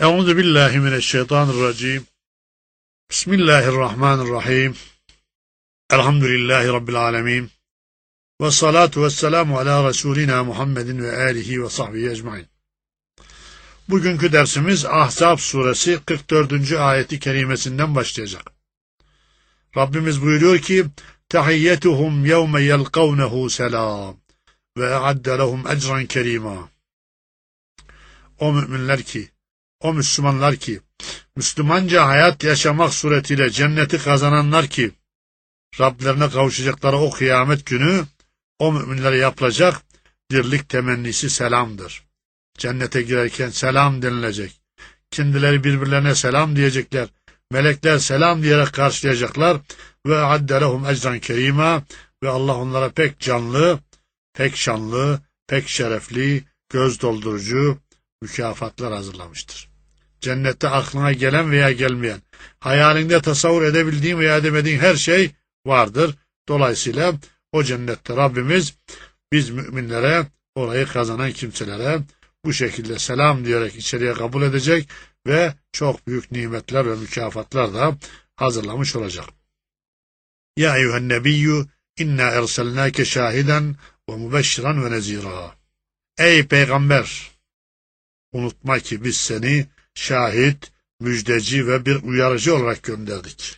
Euzu billahi mineşşeytanirracim. Bismillahirrahmanirrahim. Elhamdülillahi rabbil alamin. Ve salatu vesselamu ala Resulina Muhammedin ve alihi ve sahbihi ecmaîn. Bugünkü dersimiz Ahzab suresi 44. ayeti kerimesinden başlayacak. Rabbimiz buyuruyor ki: "Tahiyyetuhum yevme yelkavnehu selam ve e'adde lehum ecran kerîmâ." O müminler ki, o Müslümanlar ki, Müslümanca hayat yaşamak suretiyle cenneti kazananlar ki, Rablerine kavuşacakları o kıyamet günü, o müminlere yapılacak dirlik temennisi selamdır. Cennete girerken selam denilecek. Kendileri birbirlerine selam diyecekler. Melekler selam diyerek karşılayacaklar. Ve adde lehum ecran kerîmâ, ve Allah onlara pek canlı, pek şanlı, pek şerefli, göz doldurucu mükafatlar hazırlamıştır. Cennette aklına gelen veya gelmeyen, hayalinde tasavvur edebildiğin veya edemediğin her şey vardır. Dolayısıyla o cennette Rabbimiz biz müminlere, orayı kazanan kimselere bu şekilde selam diyerek içeriye kabul edecek ve çok büyük nimetler ve mükafatlar da hazırlamış olacak. Ya eyyühen nebiyyü inna erselnâke şahiden ve mübeşşiran ve nezîrâ. Ey peygamber! Unutma ki biz seni şahit, müjdeci ve bir uyarıcı olarak gönderdik.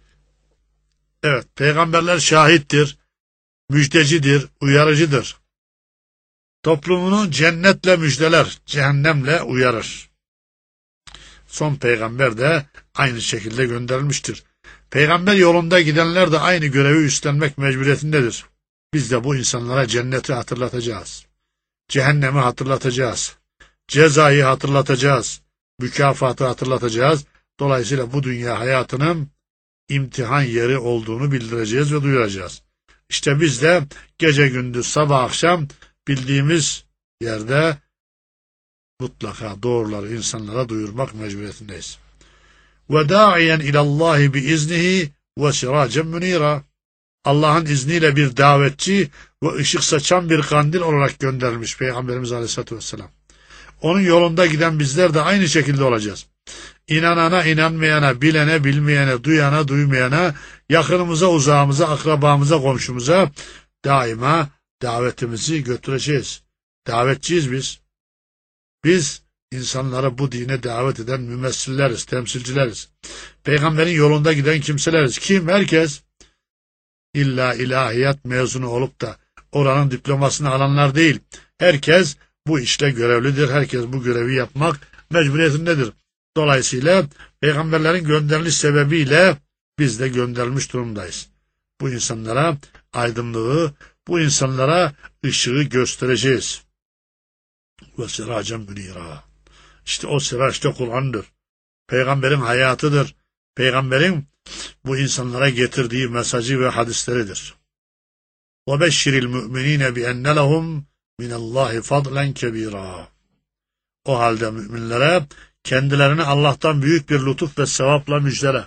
Evet, peygamberler şahittir, müjdecidir, uyarıcıdır. Toplumunu cennetle müjdeler, cehennemle uyarır. Son peygamber de aynı şekilde gönderilmiştir. Peygamber yolunda gidenler de aynı görevi üstlenmek mecburiyetindedir. Biz de bu insanlara cenneti hatırlatacağız. Cehennemi hatırlatacağız. Cezayı hatırlatacağız. Mükafatı hatırlatacağız. Dolayısıyla bu dünya hayatının imtihan yeri olduğunu bildireceğiz ve duyuracağız. İşte biz de gece gündüz sabah akşam bildiğimiz yerde mutlaka doğruları insanlara duyurmak mecburiyetindeyiz. Ve da'iyen ilallahi bi iznihi ve siracen munira. Allah'ın izniyle bir davetçi ve ışık saçan bir kandil olarak gönderilmiş Peygamberimiz Aleyhisselatü Vesselam. Onun yolunda giden bizler de aynı şekilde olacağız. İnanana, inanmayana, bilene, bilmeyene, duyana, duymayana, yakınımıza, uzağımıza, akrabamıza, komşumuza daima davetimizi götüreceğiz. Davetçiyiz biz. Biz insanlara bu dine davet eden mümessilleriz, temsilcileriz. Peygamberin yolunda giden kimseleriz. Kim? Herkes. İlla ilahiyat mezunu olup da oranın diplomasını alanlar değil. Herkes bu işle görevlidir. Herkes bu görevi yapmak mecburiyetindedir. Dolayısıyla peygamberlerin gönderiliş sebebiyle biz de gönderilmiş durumdayız. Bu insanlara aydınlığı, bu insanlara ışığı göstereceğiz. Ve siracen münira. İşte o siraç da Kur'an'dır. Peygamberin hayatıdır. Peygamberin bu insanlara getirdiği mesajı ve hadisleridir. Ve beşşiril müminine bi enne lehum minallahi fadlen kebira. O halde müminlere kendilerine Allah'tan büyük bir lütuf ve sevapla müjdele.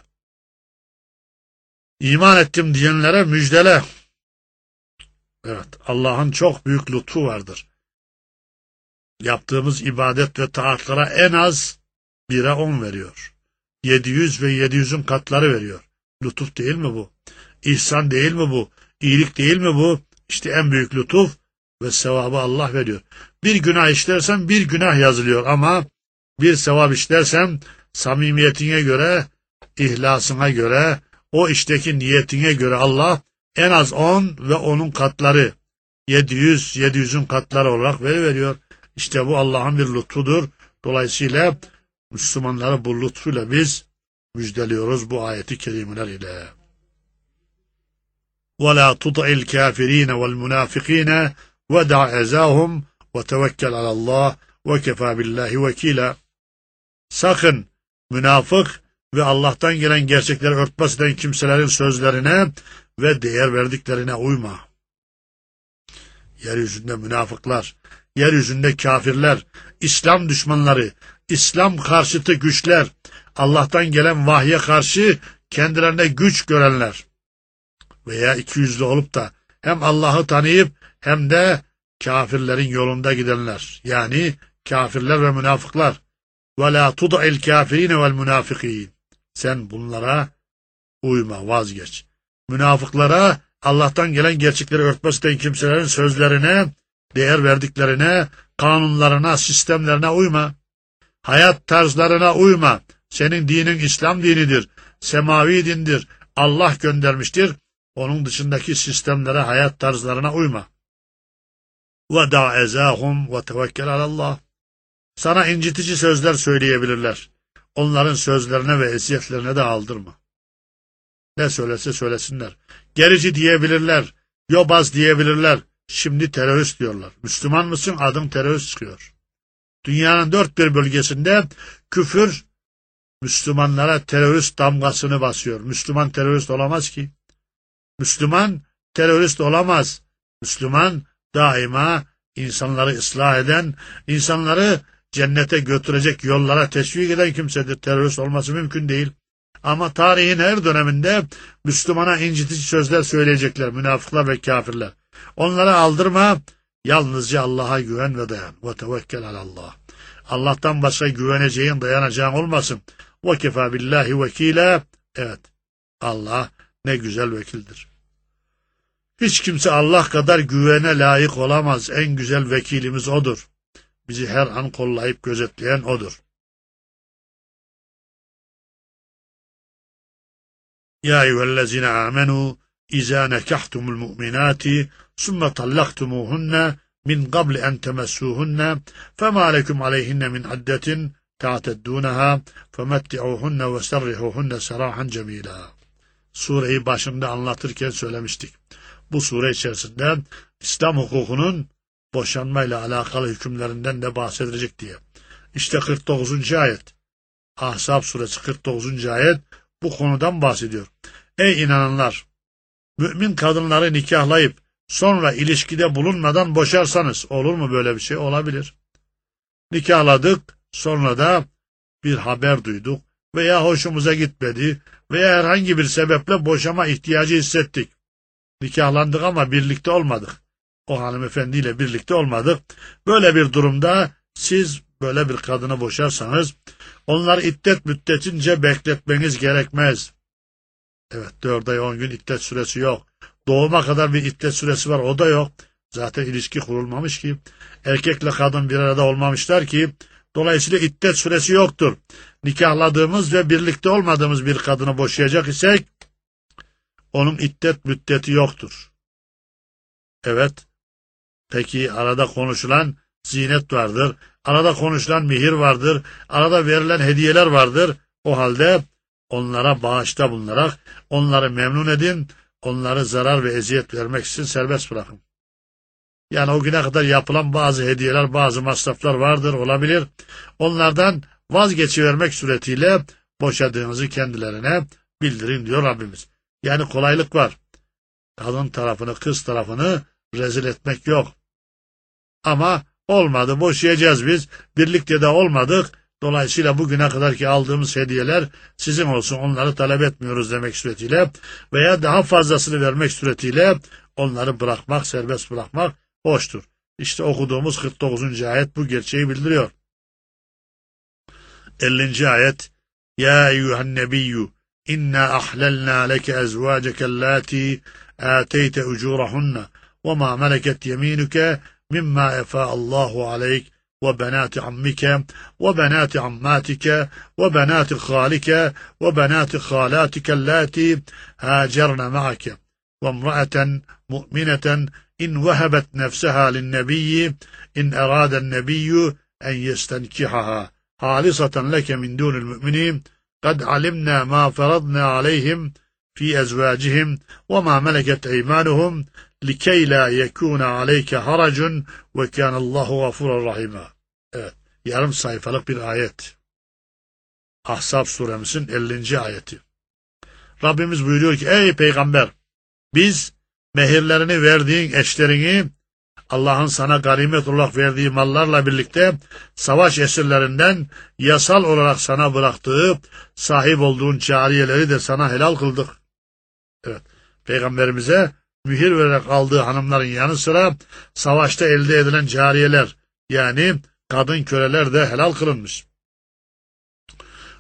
İman ettim diyenlere müjdele. Evet, Allah'ın çok büyük lütfu vardır. Yaptığımız ibadet ve taatlara en az 1'e 10 veriyor. 700 ve 700'ün katları veriyor. Lütuf değil mi bu? İhsan değil mi bu? İyilik değil mi bu? İşte en büyük lütuf ve sevabı Allah veriyor. Bir günah işlersen bir günah yazılıyor ama bir sevap işlersen samimiyetine göre, ihlasına göre, o işteki niyetine göre Allah en az 10 ve onun katları 700, 700'ün katları olarak veriyor. İşte bu Allah'ın bir lütfudur. Dolayısıyla Müslümanlara bu lütfuyla biz müjdeliyoruz bu ayeti kerimeler ile. وَلَا تُطِعِ الْكَافِر۪ينَ وَالْمُنَافِق۪ينَ وَدَعْ اَزَاهُمْ وَتَوَكَّلْ عَلَى اللّٰهِ وَكَفَى بِاللّٰهِ وَك۪يلًا. Sakın münafık ve Allah'tan gelen gerçekleri örtbas eden kimselerin sözlerine ve değer verdiklerine uyma. Yeryüzünde münafıklar, yeryüzünde kafirler, İslam düşmanları, İslam karşıtı güçler, Allah'tan gelen vahye karşı kendilerine güç görenler veya ikiyüzlü olup da hem Allah'ı tanıyıp hem de kafirlerin yolunda gidenler, yani kafirler ve münafıklar, Ve la tud'il kafirine vel münafikin. Sen bunlara uyma, vazgeç. Münafıklara, Allah'tan gelen gerçekleri örtbas eden kimselerin sözlerine, değer verdiklerine, kanunlarına, sistemlerine uyma. Hayat tarzlarına uyma. Senin dinin İslam dinidir. Semavi dindir. Allah göndermiştir. Onun dışındaki sistemlere, hayat tarzlarına uyma. Ve da ezahum ve tevekkel alallah. Sana incitici sözler söyleyebilirler. Onların sözlerine ve eziyetlerine de aldırma. Ne söylese söylesinler. Gerici diyebilirler. Yobaz diyebilirler. Şimdi terörist diyorlar. Müslüman mısın? Adın terörist çıkıyor. Dünyanın dört bir bölgesinde küfür Müslümanlara terörist damgasını basıyor. Müslüman terörist olamaz ki. Müslüman terörist olamaz. Müslüman daima insanları ıslah eden, insanları cennete götürecek yollara teşvik eden kimsedir. Terörist olması mümkün değil. Ama tarihin her döneminde Müslümana incitici sözler söyleyecekler münafıklar ve kafirler. Onlara aldırma, yalnızca Allah'a güven ve dayan. Ve tevekkel alallah. Allah'tan başka güveneceğin, dayanacağın olmasın. Ve kefâ billahi vekîlâ. Evet, Allah ne güzel vekildir. Hiç kimse Allah kadar güvene layık olamaz. En güzel vekilimiz O'dur. Bizi her an kollayıp gözetleyen O'dur. Ya eyyühellezine amenu izâ nekahtumul mu'minâti sümme tallaktumuhunne min qabli en temessûhunne femâ lekum aleyhinne min addetin ta'teddûneha femetti'uhunne ve serrihuhunne serahan cemîlâ. Sureyi başında anlatırken söylemiştik. Bu sure içerisinde İslam hukukunun boşanmayla alakalı hükümlerinden de bahsedilecek diye. İşte 49. ayet. Ahzab suresi 49. ayet bu konudan bahsediyor. Ey inananlar! Mümin kadınları nikahlayıp sonra ilişkide bulunmadan boşarsanız olur mu böyle bir şey? Olabilir. Nikahladık, sonra da bir haber duyduk veya hoşumuza gitmedi veya herhangi bir sebeple boşama ihtiyacı hissettik. Nikahlandık ama birlikte olmadık. O hanımefendiyle birlikte olmadık. Böyle bir durumda siz böyle bir kadını boşarsanız onları iddet müddetince bekletmeniz gerekmez. Evet, 4 ay 10 gün iddet süresi yok. Doğuma kadar bir iddet süresi var, o da yok. Zaten ilişki kurulmamış ki. Erkekle kadın bir arada olmamışlar ki. Dolayısıyla iddet süresi yoktur. Nikahladığımız ve birlikte olmadığımız bir kadını boşayacak isek onun iddet müddeti yoktur. Evet. Peki arada konuşulan zinet vardır. Arada konuşulan mihir vardır. Arada verilen hediyeler vardır. O halde onlara bağışta bulunarak onları memnun edin. Onları zarar ve eziyet vermek için serbest bırakın. Yani o güne kadar yapılan bazı hediyeler, bazı masraflar vardır, olabilir. Onlardan vazgeçivermek suretiyle boşadığınızı kendilerine bildirin diyor Rabbimiz. Yani kolaylık var. Kadın tarafını, kız tarafını rezil etmek yok. Ama olmadı, boşayacağız biz. Birlikte de olmadık. Dolayısıyla bugüne kadarki aldığımız hediyeler sizin olsun, onları talep etmiyoruz demek suretiyle veya daha fazlasını vermek suretiyle onları bırakmak, serbest bırakmak hoştur. İşte okuduğumuz 49. ayet bu gerçeği bildiriyor. 50. ayet Ya eyyühen nebiyyü inna ahlalna leke ezvâceke allâti âteyte ucûrahunne ve mâ meleket yemînuke mimma efâallahu aleyk وبنات عمك وبنات عماتك وبنات خالك وبنات خالاتك اللاتي هاجرن معك وامرأة مؤمنة إن وهبت نفسها للنبي إن أراد النبي أن يستنكحها خالصة لك من دون المؤمنين قد علمنا ما فرضنا عليهم في أزواجهم وما ملكت أيمانهم لكي لا يكون عليك حرج وكان الله غفورا رحيما. Evet, yarım sayfalık bir ayet. Ahzab suremizin 50. ayeti. Rabbimiz buyuruyor ki ey peygamber, biz mehirlerini verdiğin eşlerini Allah'ın sana ganimet olarak verdiği mallarla birlikte savaş esirlerinden yasal olarak sana bıraktığı sahip olduğun cariyeleri de sana helal kıldık. Evet, peygamberimize mühür vererek aldığı hanımların yanı sıra savaşta elde edilen cariyeler yani kadın köleler de helal kılınmış.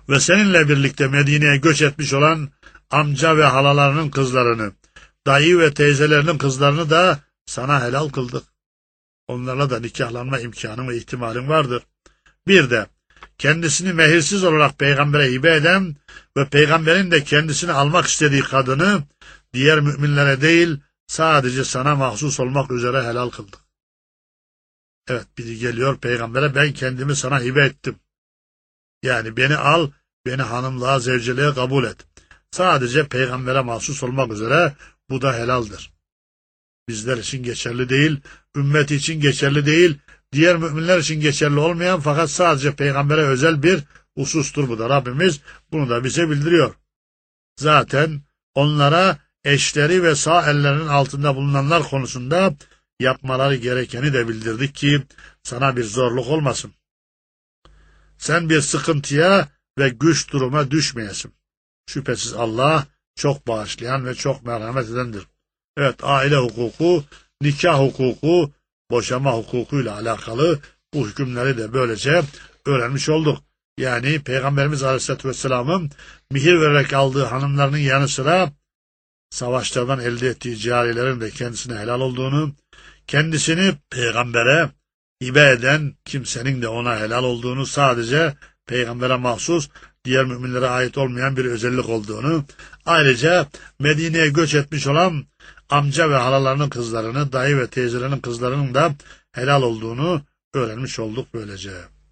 ve seninle birlikte Medine'ye göç etmiş olan amca ve halalarının kızlarını, dayı ve teyzelerinin kızlarını da sana helal kıldık. Onlarla da nikahlanma imkanın ve ihtimalin vardır. Bir de kendisini mehirsiz olarak peygambere hibe eden ve peygamberin de kendisini almak istediği kadını diğer müminlere değil sadece sana mahsus olmak üzere helal kıldık. Evet, biri geliyor peygambere, ben kendimi sana hibe ettim. Yani beni al, beni hanımlığa, zevceliğe kabul et. Sadece peygambere mahsus olmak üzere bu da helaldir. Bizler için geçerli değil, ümmeti için geçerli değil, diğer müminler için geçerli olmayan fakat sadece peygambere özel bir husustur bu da. Rabbimiz bunu da bize bildiriyor. Zaten onlara eşleri ve sağ ellerinin altında bulunanlar konusunda yapmaları gerekeni de bildirdik ki sana bir zorluk olmasın. Sen bir sıkıntıya ve güç duruma düşmeyesin. Şüphesiz Allah çok bağışlayan ve çok merhamet edendir. Evet, aile hukuku, nikah hukuku, boşama hukukuyla alakalı bu hükümleri de böylece öğrenmiş olduk. Yani Peygamberimiz Aleyhisselatü Vesselam'ın mihir vererek aldığı hanımlarının yanı sıra savaşlardan elde ettiği cariyelerin de kendisine helal olduğunu, kendisini peygambere hibe eden kimsenin de ona helal olduğunu, sadece peygambere mahsus, diğer müminlere ait olmayan bir özellik olduğunu, ayrıca Medine'ye göç etmiş olan amca ve halalarının kızlarını, dayı ve teyzelerinin kızlarının da helal olduğunu öğrenmiş olduk böylece.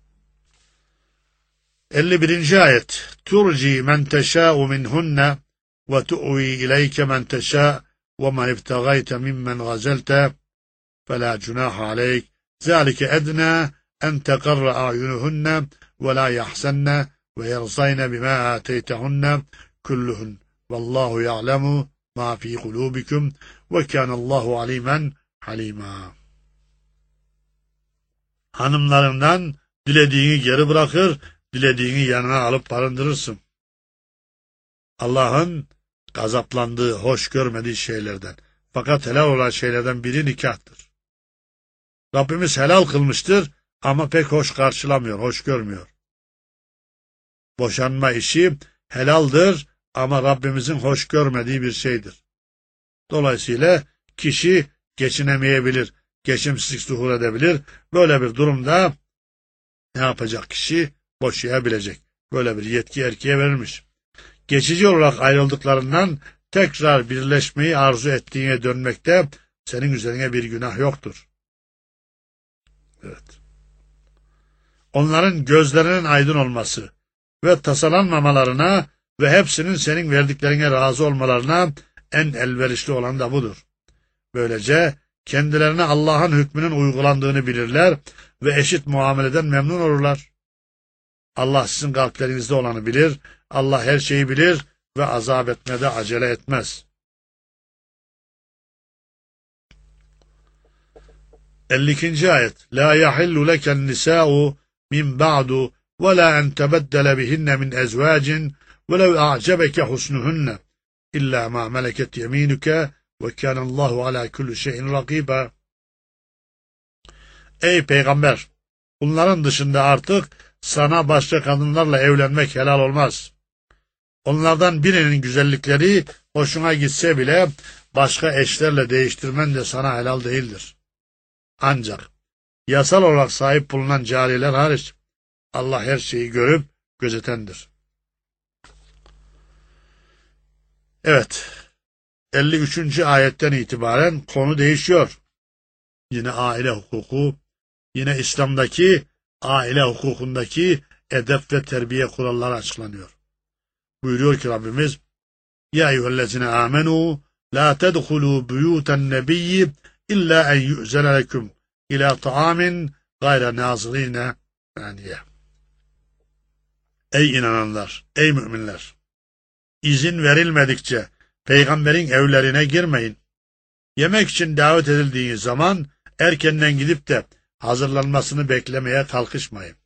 51. ayet. Turci men teşâ'u minhunne ve tu'vi ileyke men teşâ' ve men ibtegayte mimmen gazelte فلا جناح عليك ذلك أدنى أن تقر أعينهن ولا يحزن ويرضين بما آتيتهن كلهن والله يعلم ما في قلوبكم وكان الله عليما حليما. Hanımlarından dilediğini geri bırakır, dilediğini yanına alıp barındırırsın. Allah'ın gazaplandığı, hoş görmediği şeylerden, fakat helal olan şeylerden biri nikahtır. Rabbimiz helal kılmıştır ama pek hoş karşılamıyor, hoş görmüyor. Boşanma işi helaldir ama Rabbimizin hoş görmediği bir şeydir. Dolayısıyla kişi geçinemeyebilir, geçimsizlik zuhur edebilir. Böyle bir durumda ne yapacak kişi? Boşayabilecek. Böyle bir yetki erkeğe verilmiş. Geçici olarak ayrıldıklarından tekrar birleşmeyi arzu ettiğine dönmekte senin üzerine bir günah yoktur. Evet. Onların gözlerinin aydın olması ve tasalanmamalarına ve hepsinin senin verdiklerine razı olmalarına en elverişli olan da budur. Böylece kendilerine Allah'ın hükmünün uygulandığını bilirler ve eşit muameleden memnun olurlar. Allah sizin kalplerinizde olanı bilir, Allah her şeyi bilir ve azap etmede acele etmez. 52. ayet. La yahillu leken nisa'u min ba'du ve la en tebeddele bihinne min ezvacin ve lev a'cebeke husnuhunne illa ma meleket yeminuke ve kânallâhu alâ kulli şeyin rakîbâ. Ey peygamber! Bunların dışında artık sana başka kadınlarla evlenmek helal olmaz. Onlardan birinin güzellikleri hoşuna gitse bile başka eşlerle değiştirmen de sana helal değildir. Ancak yasal olarak sahip bulunan cariyeler hariç Allah her şeyi görüp gözetendir. Evet, 53. ayetten itibaren konu değişiyor. Yine aile hukuku, yine İslam'daki aile hukukundaki edep ve terbiye kuralları açıklanıyor. Buyuruyor ki Rabbimiz, Ya eyyühellezine amenu la tedhulû buyûten nebiyyi illa en yu'zene leküm ila ta'amin gayre nazirine saniye. Ey inananlar, ey müminler! İzin verilmedikçe peygamberin evlerine girmeyin. Yemek için davet edildiğiniz zaman erkenden gidip de hazırlanmasını beklemeye kalkışmayın.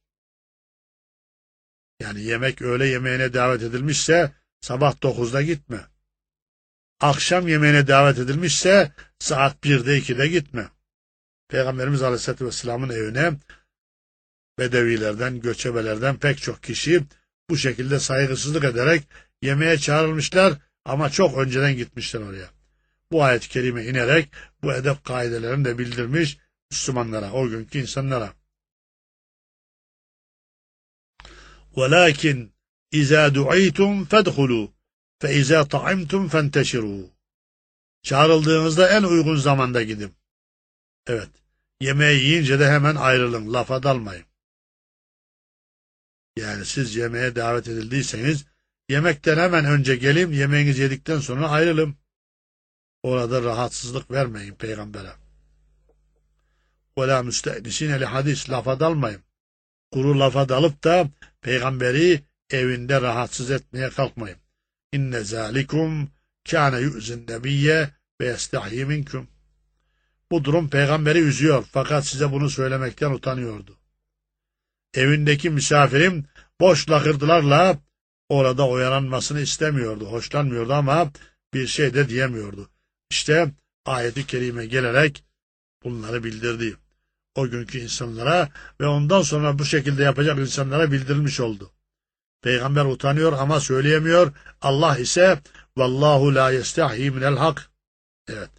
Yani yemek öğle yemeğine davet edilmişse sabah 9'da gitme. Akşam yemeğine davet edilmişse saat 1'de 2'de gitme. Peygamberimiz Aleyhisselatü Vesselam'ın evine Bedevilerden, göçebelerden pek çok kişi bu şekilde saygısızlık ederek yemeğe çağrılmışlar ama çok önceden gitmişler oraya. Bu ayet-i kerime inerek bu edep kaidelerini de bildirmiş Müslümanlara, o günkü insanlara. وَلَكِنْ اِذَا دُعِيتُمْ فَادْخُلُوا فَاِذَا طَعِمْتُمْ فَانْتَشِرُوا. Çağrıldığınızda en uygun zamanda gidin. Evet, yemeği yiyince de hemen ayrılın, lafa dalmayın. Yani siz yemeğe davet edildiyseniz, yemekten hemen önce gelin, yemeğinizi yedikten sonra ayrılın. Orada rahatsızlık vermeyin peygambere. وَلَا مُسْتَئْنِسِينَ لِحَدِيث. Lafa dalmayın. Kuru lafa dalıp da peygamberi evinde rahatsız etmeye kalkmayın. İnne zalikum kâne yu'zin nebiyye ve yestahyi minkum. Bu durum peygamberi üzüyor fakat size bunu söylemekten utanıyordu. Evindeki misafirim boş lakırdılarla orada oyalanmasını istemiyordu, hoşlanmıyordu ama bir şey de diyemiyordu. İşte ayet-i kerime gelerek bunları bildirdi. O günkü insanlara ve ondan sonra bu şekilde yapacak insanlara bildirilmiş oldu. Peygamber utanıyor ama söyleyemiyor. Allah ise vallahu la yestahyi minel hak. Evet.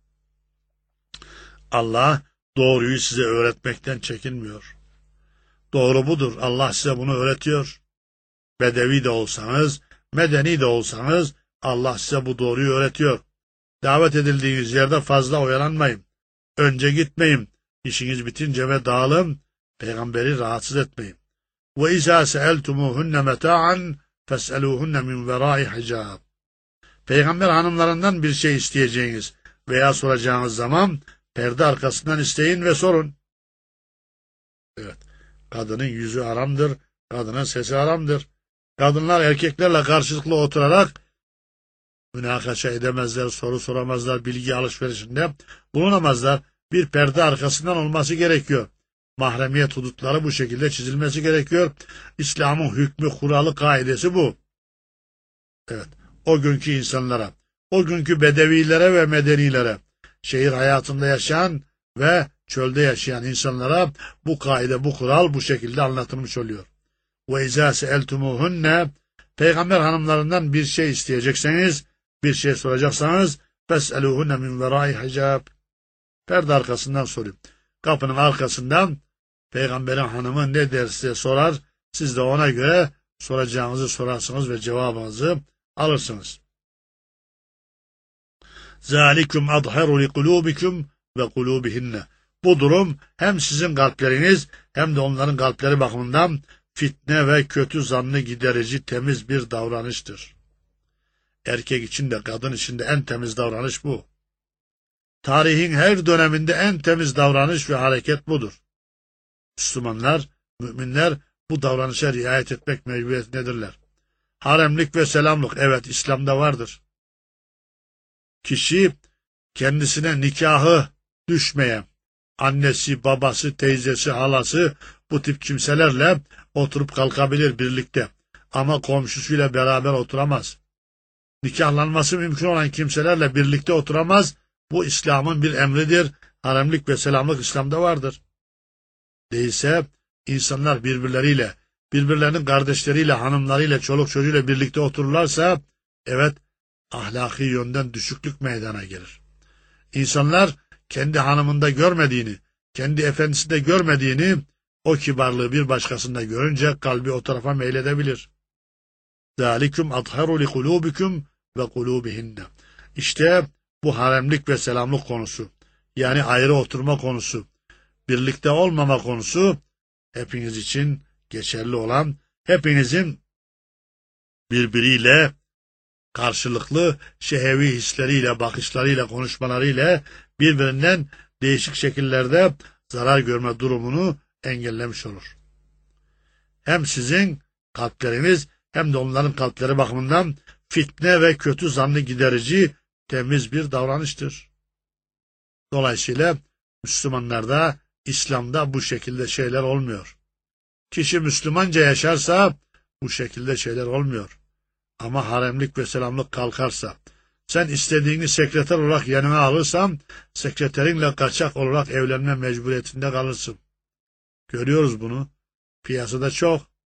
Allah doğruyu size öğretmekten çekinmiyor. Doğru budur. Allah size bunu öğretiyor. Bedevi de olsanız, medeni de olsanız Allah size bu doğruyu öğretiyor. Davet edildiğiniz yerde fazla oyalanmayın. Önce gitmeyin. İşiniz bitince ve dağılın. Peygamberi rahatsız etmeyin. وَاِذَا سَأَلْتُمُوهُنَّ مَتَاعًا فَاسْأَلُوهُنَّ مِنْ وَرَاءِ حِجَابٍ. Peygamber hanımlarından bir şey isteyeceğiniz veya soracağınız zaman perde arkasından isteyin ve sorun. Evet, kadının yüzü haramdır, kadının sesi haramdır. Kadınlar erkeklerle karşılıklı oturarak münakaşa edemezler, soru soramazlar, bilgi alışverişinde bulunamazlar. Bir perde arkasından olması gerekiyor. Mahremiyet hudutları bu şekilde çizilmesi gerekiyor. İslam'ın hükmü, kuralı, kaidesi bu. Evet, o günkü insanlara, o günkü bedevilere ve medenilere, şehir hayatında yaşayan ve çölde yaşayan insanlara bu kaide, bu kural bu şekilde anlatılmış oluyor. وَاِذَا سَأَلْتُمُوهُنَّ. Peygamber hanımlarından bir şey isteyecekseniz, bir şey soracaksanız فَاسْأَلُوهُنَّ مِنْ وَرَاءِ حِجَابٍ. Perde arkasından sorayım. Kapının arkasından Peygamberin hanımı ne derse sorar, siz de ona göre soracağınızı sorarsınız ve cevabınızı alırsınız. ذَٰلِكُمْ أَظْهَرُ لِقُلُوبِكُمْ وَقُلُوبِهِنَّ. Bu durum hem sizin kalpleriniz hem de onların kalpleri bakımından fitne ve kötü zannı giderici temiz bir davranıştır. Erkek için de kadın için de en temiz davranış bu. Tarihin her döneminde en temiz davranış ve hareket budur. Müslümanlar, müminler bu davranışa riayet etmek mecburiyetindedirler. Haremlik ve selamlık, evet, İslam'da vardır. Kişi kendisine nikahı düşmeyen, annesi, babası, teyzesi, halası bu tip kimselerle oturup kalkabilir birlikte. Ama komşusuyla beraber oturamaz. Nikahlanması mümkün olan kimselerle birlikte oturamaz. Bu İslam'ın bir emridir. Haremlik ve selamlık İslam'da vardır. Değilse insanlar birbirleriyle, birbirlerinin kardeşleriyle, hanımlarıyla, çoluk çocuğuyla birlikte otururlarsa, evet, ahlaki yönden düşüklük meydana gelir. İnsanlar kendi hanımında görmediğini, kendi efendisinde görmediğini, o kibarlığı bir başkasında görünce kalbi o tarafa meyledebilir. ذَٰلِكُمْ أَطْهَرُ لِقُلُوبِكُمْ وَقُلُوبِهِنَّ. İşte bu haremlik ve selamlık konusu, yani ayrı oturma konusu, birlikte olmama konusu hepiniz için geçerli olan, hepinizin birbiriyle karşılıklı şehevi hisleriyle, bakışlarıyla, konuşmalarıyla birbirinden değişik şekillerde zarar görme durumunu engellemiş olur. Hem sizin kalpleriniz hem de onların kalpleri bakımından fitne ve kötü zannı giderici temiz bir davranıştır. Dolayısıyla Müslümanlarda, İslam'da bu şekilde şeyler olmuyor. Kişi Müslümanca yaşarsa bu şekilde şeyler olmuyor. Ama haremlik ve selamlık kalkarsa, sen istediğini sekreter olarak yanına alırsan, sekreterinle kaçak olarak evlenme mecburiyetinde kalırsın. Görüyoruz bunu. Piyasada çok.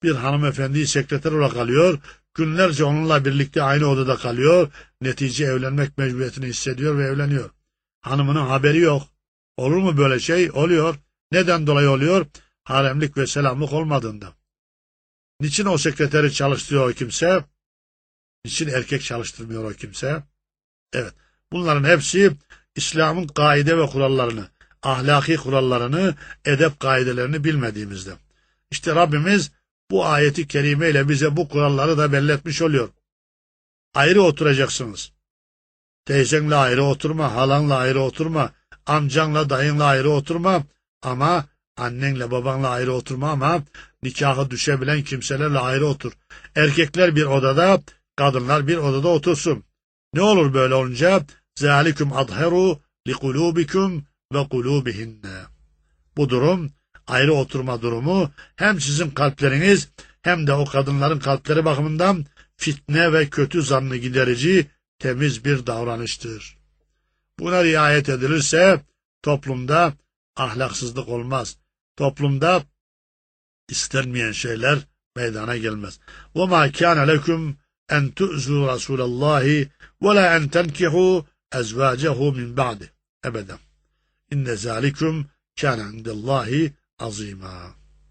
Bir hanımefendiyi sekreter olarak alıyor, günlerce onunla birlikte aynı odada kalıyor, netice evlenmek mecburiyetini hissediyor ve evleniyor. Hanımının haberi yok. Olur mu böyle şey? Oluyor. Neden dolayı oluyor? Haremlik ve selamlık olmadığında. Niçin o sekreteri çalıştırıyor o kimse? Niçin erkek çalıştırmıyor o kimse? Evet, bunların hepsi İslam'ın kaide ve kurallarını, ahlaki kurallarını, edep kaidelerini bilmediğimizde. İşte Rabbimiz bu ayeti kerime ile bize bu kuralları da belletmiş oluyor. Ayrı oturacaksınız. Teyzenle ayrı oturma, halanla ayrı oturma, amcanla dayınla ayrı oturma ama annenle babanla ayrı oturma ama nikahı düşebilen kimselerle ayrı otur. Erkekler bir odada, kadınlar bir odada otursun. Ne olur böyle olunca? Zalikum adheru li kulubikum ve kulubihinne. Bu durum, ayrı oturma durumu hem sizin kalpleriniz hem de o kadınların kalpleri bakımından fitne ve kötü zannı giderici temiz bir davranıştır. Buna riayet edilirse toplumda ahlaksızlık olmaz. Toplumda istenmeyen şeyler meydana gelmez. وَمَا كَانَ لَكُمْ اَنْ تُؤْذُوا رَسُولَ اللّٰهِ وَلَا اَنْ تَنْكِحُوا اَزْوَاجَهُ مِنْ بَعْدِ ebeden. İnne zâlikum kâne indellâhi azîmâ.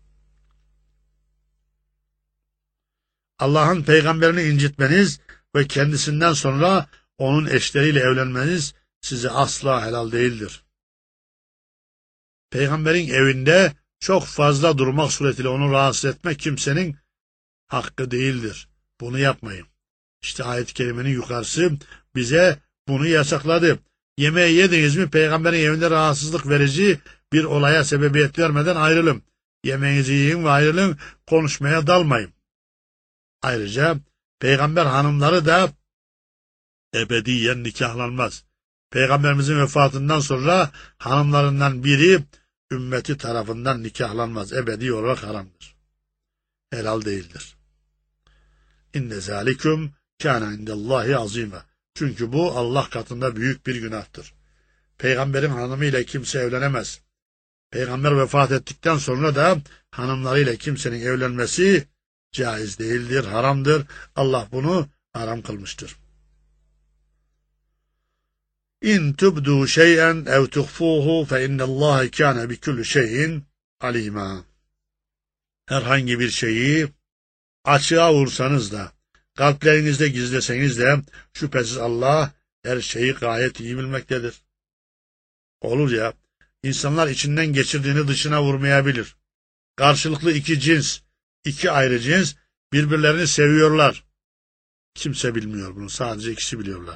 Allah'ın peygamberini incitmeniz ve kendisinden sonra onun eşleriyle evlenmeniz size asla helal değildir. Peygamberin evinde çok fazla durmak suretiyle onu rahatsız etmek kimsenin hakkı değildir. Bunu yapmayın. İşte ayet-i kerimenin yukarısı bize bunu yasakladı. Yemeği yediniz mi peygamberin evinde rahatsızlık verici bir olaya sebebiyet vermeden ayrılın. Yemeğinizi yiyin ve ayrılın, konuşmaya dalmayın. Ayrıca peygamber hanımları da ebediyen nikahlanmaz. Peygamberimizin vefatından sonra hanımlarından biri ümmeti tarafından nikahlanmaz. Ebedi olarak haramdır. Helal değildir. İnne zâlikum kâne indellâhi azîmâ. Çünkü bu Allah katında büyük bir günahtır. Peygamberin hanımıyla kimse evlenemez. Peygamber vefat ettikten sonra da hanımlarıyla kimsenin evlenmesi caiz değildir, haramdır. Allah bunu haram kılmıştır. İn tubdu şey'en ev tuhfuhu fe innallâhe kâne bikulli şeyin alîmâ. Herhangi bir şeyi açığa vursanız da, kalplerinizde gizleseniz de şüphesiz Allah her şeyi gayet iyi bilmektedir. Olur ya, insanlar içinden geçirdiğini dışına vurmayabilir. Karşılıklı iki cins, iki ayrı cins birbirlerini seviyorlar. Kimse bilmiyor bunu, sadece ikisi biliyorlar.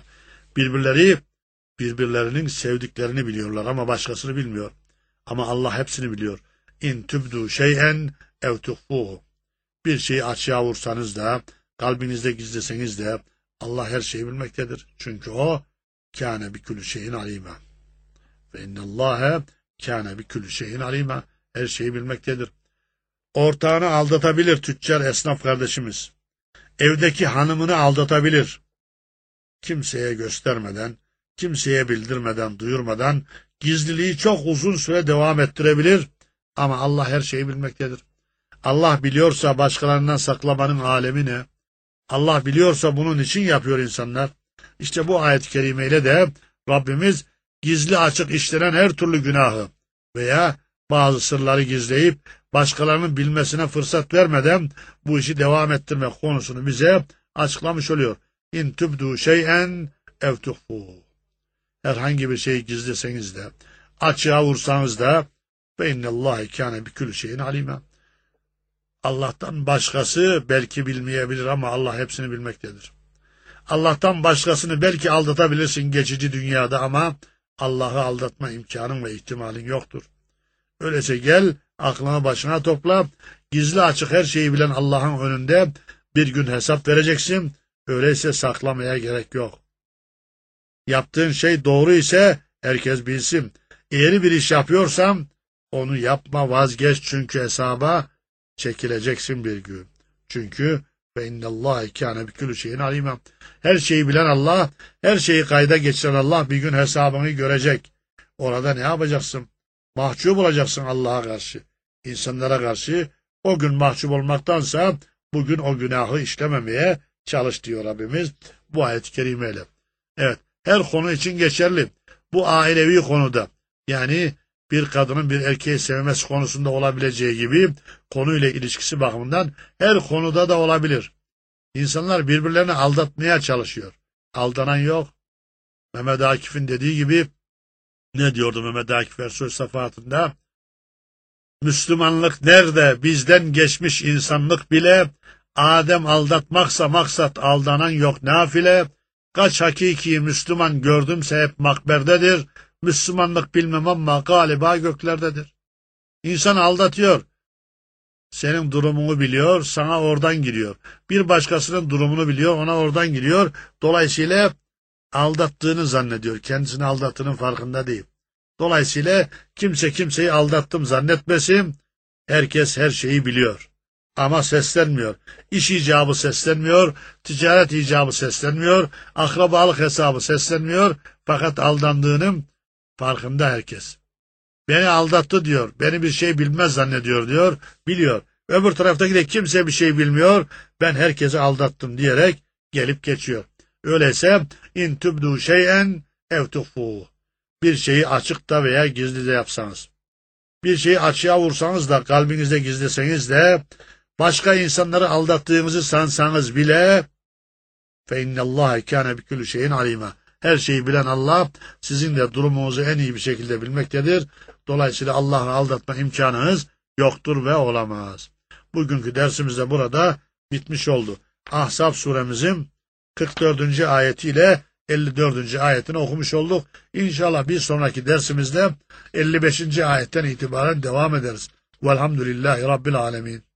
Birbirlerinin sevdiklerini biliyorlar ama başkasını bilmiyor. Ama Allah hepsini biliyor. İn tübdû şey'en ev tuhfuhu. Bir şeyi açığa vursanız da, kalbinizde gizleseniz de Allah her şeyi bilmektedir. Çünkü o kâne bikulli şeyin alîmâ. Ve innallâhe kâne bikulli şeyin alîmâ. Her şeyi bilmektedir. Ortağını aldatabilir tüccar esnaf kardeşimiz. Evdeki hanımını aldatabilir. Kimseye göstermeden, kimseye bildirmeden, duyurmadan gizliliği çok uzun süre devam ettirebilir. Ama Allah her şeyi bilmektedir. Allah biliyorsa başkalarından saklamanın alemi ne? Allah biliyorsa bunun için yapıyor insanlar. İşte bu ayet-i kerimeyle de Rabbimiz gizli açık işlenen her türlü günahı veya bazı sırları gizleyip başkalarının bilmesine fırsat vermeden bu işi devam ettirmek konusunu bize açıklamış oluyor. İn tübdû şey'en ev tuhfû. Herhangi bir şeyi gizleseniz de, açığa vursanız da ve innallâhe kâne bikulli şeyin alîmâ. Allah'tan başkası belki bilmeyebilir ama Allah hepsini bilmektedir. Allah'tan başkasını belki aldatabilirsin geçici dünyada ama Allah'ı aldatma imkanın ve ihtimalin yoktur. Öyleyse gel, aklını başına topla, gizli açık her şeyi bilen Allah'ın önünde bir gün hesap vereceksin, öyleyse saklamaya gerek yok. Yaptığın şey doğru ise herkes bilsin. Eğri bir iş yapıyorsan onu yapma, vazgeç çünkü hesaba çekileceksin bir gün. Çünkü ve innallâhe kâne bikulli şeyin alîmâ. Her şeyi bilen Allah, her şeyi kayda geçiren Allah bir gün hesabını görecek. Orada ne yapacaksın? Mahcup olacaksın Allah'a karşı, insanlara karşı. O gün mahcup olmaktansa bugün o günahı işlememeye çalış diyor Rabbimiz bu ayet-i kerimeyle. Evet, her konu için geçerli. Bu ailevi konuda, yani bir kadının bir erkeği sevmesi konusunda olabileceği gibi konuyla ilişkisi bakımından her konuda da olabilir. İnsanlar birbirlerini aldatmaya çalışıyor. Aldanan yok. Mehmet Akif'in dediği gibi, ne diyordu Mehmet Akif Ersoy Safahat'ında? Müslümanlık nerede? Bizden geçmiş insanlık bile, Adem aldatmaksa maksat, aldanan yok nafile. Kaç hakiki Müslüman gördümse hep makberdedir. Müslümanlık bilmem ama galiba göklerdedir. İnsan aldatıyor. Senin durumunu biliyor, sana oradan giriyor. Bir başkasının durumunu biliyor, ona oradan giriyor. Dolayısıyla aldattığını zannediyor. Kendisini aldattığının farkında değil. Dolayısıyla kimse kimseyi aldattım zannetmesin. Herkes her şeyi biliyor. Ama seslenmiyor. İş icabı seslenmiyor. Ticaret icabı seslenmiyor. Akrabalık hesabı seslenmiyor. Fakat aldandığının farkında herkes. Beni aldattı diyor. Beni bir şey bilmez zannediyor diyor. Biliyor. Öbür taraftaki de kimse bir şey bilmiyor. Ben herkesi aldattım diyerek gelip geçiyor. Öyleyse in tübdû şey'en ev tuhfû. Bir şeyi açıkta veya gizli de yapsanız. Bir şeyi açığa vursanız da kalbinizde gizleseniz de başka insanları aldattığınızı sansanız bile fe innallâhe kâne bikülü şeyin alîmâ. Her şeyi bilen Allah sizin de durumunuzu en iyi bir şekilde bilmektedir. Dolayısıyla Allah'ı aldatma imkanınız yoktur ve olamaz. Bugünkü dersimiz de burada bitmiş oldu. Ahzab suremizin 44. ayetiyle 54. ayetini okumuş olduk. İnşallah bir sonraki dersimizde 55. ayetten itibaren devam ederiz. Velhamdülillahi Rabbil alemin.